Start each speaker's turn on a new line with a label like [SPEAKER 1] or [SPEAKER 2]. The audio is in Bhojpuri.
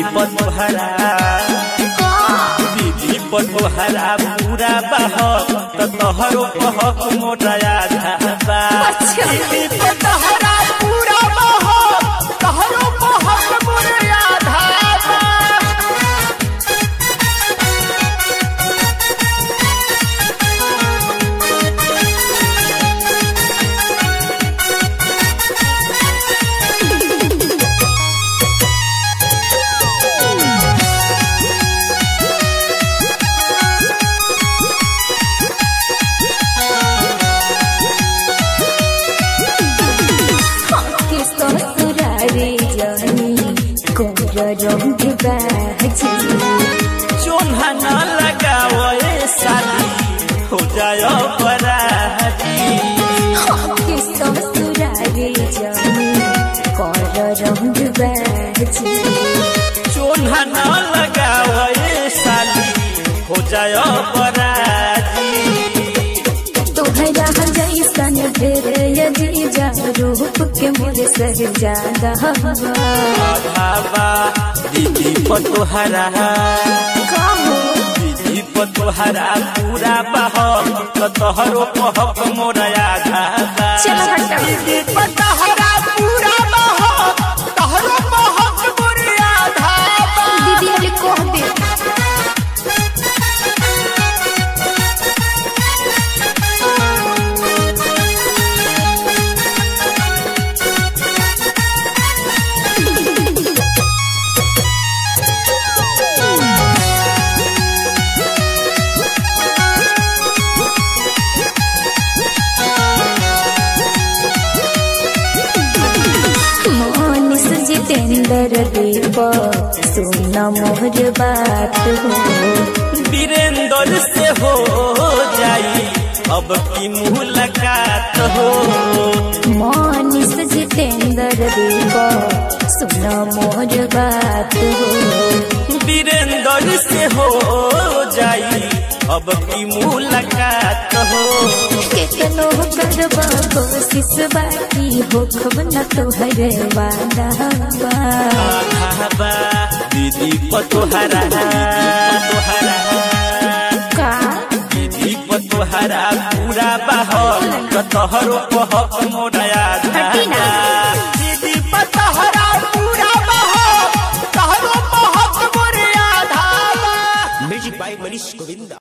[SPEAKER 1] पतोहरा दीदी पतोहरा पूरा बहक तोहरो कहक मोटा आधा दीदी पतोहरा पूरा बहक तोहरो कहक मोटा आधा चोन्हा न लगावे साली हो जाए बराती चोन्हा न लगावे साली हो जाए बराती
[SPEAKER 2] तोहरा जैसन ढेर यदि जा रूप के मोरे सह ज्यादा
[SPEAKER 1] दीदी पतोहरा दीदी पतोहरा पूरा बहक तोहरो कहक मोरा आधा दीदी पतोहरा पूरा बहक तोहरो कहक मोरा आधा
[SPEAKER 2] दीदी अरे कह दे जितेंद्र दीप सुना मोहर बात हो
[SPEAKER 1] वीरेंद्र से हो जाई अब की मुलाकात हो
[SPEAKER 2] मनीष जितेंद्र दीप सुना मोहर बात हो
[SPEAKER 1] वीरेंद्र से हो जाई अब की मुलाकात हो
[SPEAKER 2] केतनो करबा कोशिश बाकी हो खबना तोहर वादा
[SPEAKER 1] दीदी पतोहरा
[SPEAKER 2] का
[SPEAKER 1] दीदी पतोहरा पूरा बहक तोहरो कहक मोरा आधा दीदी पतोहरा पूरा बहक तोहरो कहक मोरा आधा। Music by Manish Govinda.